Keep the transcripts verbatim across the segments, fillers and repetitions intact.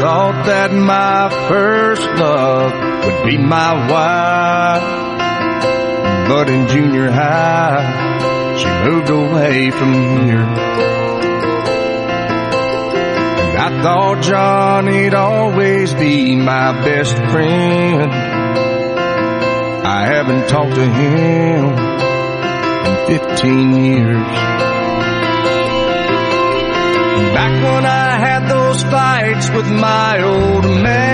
thought that my first love would be my wife, but in junior high, she moved away from here. And I thought Johnny'd always be my best friend. I haven't talked to him in fifteen years. Back when I had those fights with my old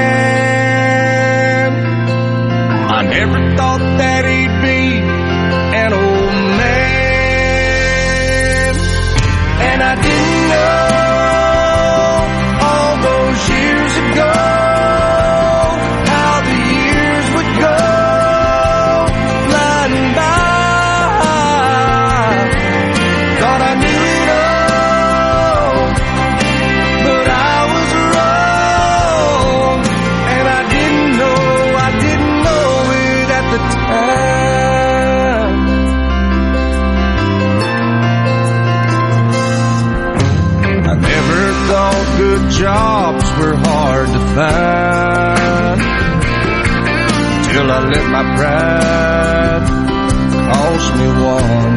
man, I never thought that he'd be an old man. And I didn't know all those years ago how the years would go flying by. Thought I knew it all, but I was wrong. And I didn't know, I didn't know it at the time. I never thought good jobs were hard to find, till I let my pride cost me one.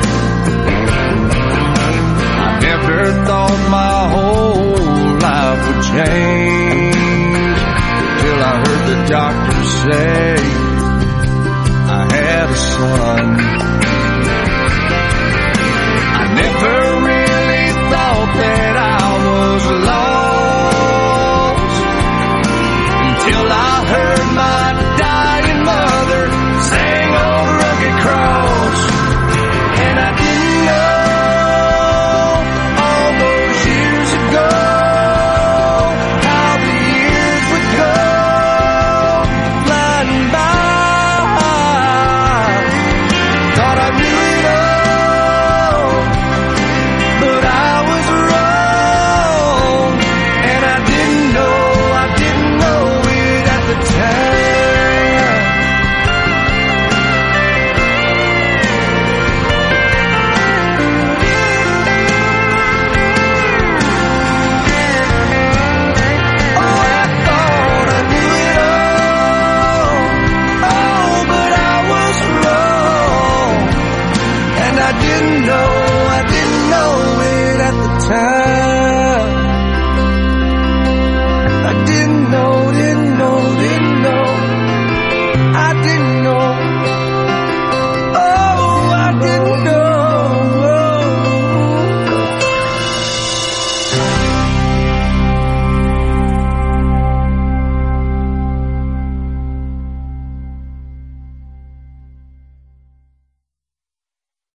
I never thought my whole life would change, till I heard the doctor say